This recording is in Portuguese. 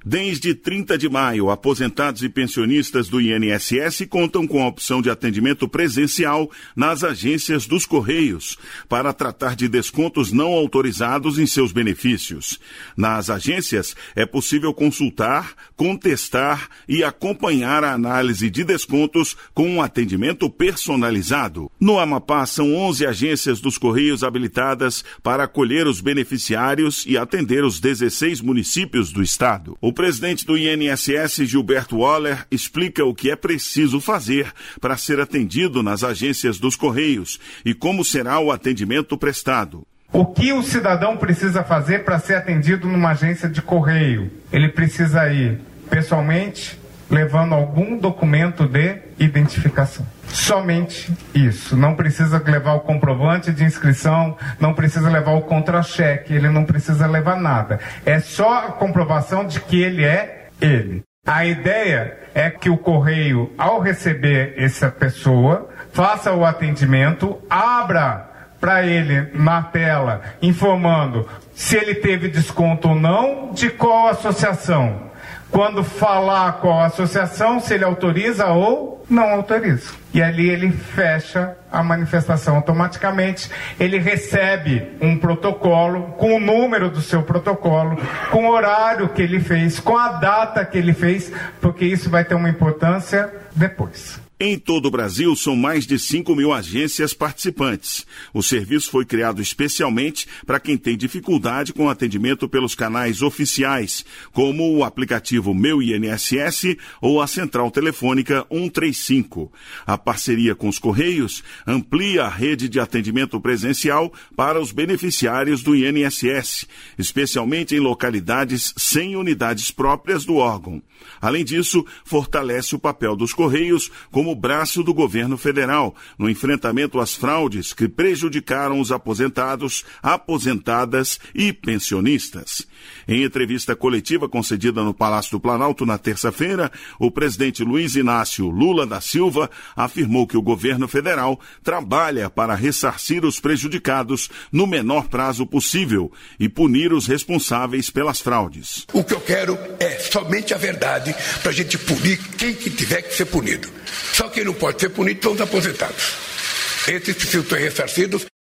Desde 30 de maio, aposentados e pensionistas do INSS contam com a opção de atendimento presencial nas agências dos Correios, para tratar de descontos não autorizados em seus benefícios. Nas agências, é possível consultar, contestar e acompanhar a análise de descontos com um atendimento personalizado. No Amapá, são 11 agências dos Correios habilitadas para acolher os beneficiários e atender os 16 municípios do estado. O presidente do INSS, Gilberto Waller, explica o que é preciso fazer para ser atendido nas agências dos Correios e como será o atendimento prestado. O que o cidadão precisa fazer para ser atendido numa agência de correio? Ele precisa ir pessoalmente, levando algum documento de identificação. Somente isso. Não precisa levar o comprovante de inscrição, não precisa levar o contra-cheque, ele não precisa levar nada. É só a comprovação de que ele é ele. A ideia é que o correio, ao receber essa pessoa, faça o atendimento, abra para ele na tela, informando se ele teve desconto ou não, de qual associação. Quando falar qual associação, se ele autoriza ou não autoriza. E ali ele fecha a manifestação automaticamente. Ele recebe um protocolo com o número do seu protocolo, com o horário que ele fez, com a data que ele fez, porque isso vai ter uma importância depois. Em todo o Brasil, são mais de 5.000 agências participantes. O serviço foi criado especialmente para quem tem dificuldade com atendimento pelos canais oficiais, como o aplicativo Meu INSS ou a central telefônica 135. A parceria com os Correios amplia a rede de atendimento presencial para os beneficiários do INSS, especialmente em localidades sem unidades próprias do órgão. Além disso, fortalece o papel dos Correios como braço do governo federal no enfrentamento às fraudes que prejudicaram os aposentados, aposentadas e pensionistas. Em entrevista coletiva concedida no Palácio do Planalto na terça-feira, o presidente Luiz Inácio Lula da Silva afirmou que o governo federal trabalha para ressarcir os prejudicados no menor prazo possível e punir os responsáveis pelas fraudes. O que eu quero é somente a verdade para a gente punir quem que tiver que ser punido. Só quem não pode ser punido são os aposentados. Esses precisam ser ressarcidos.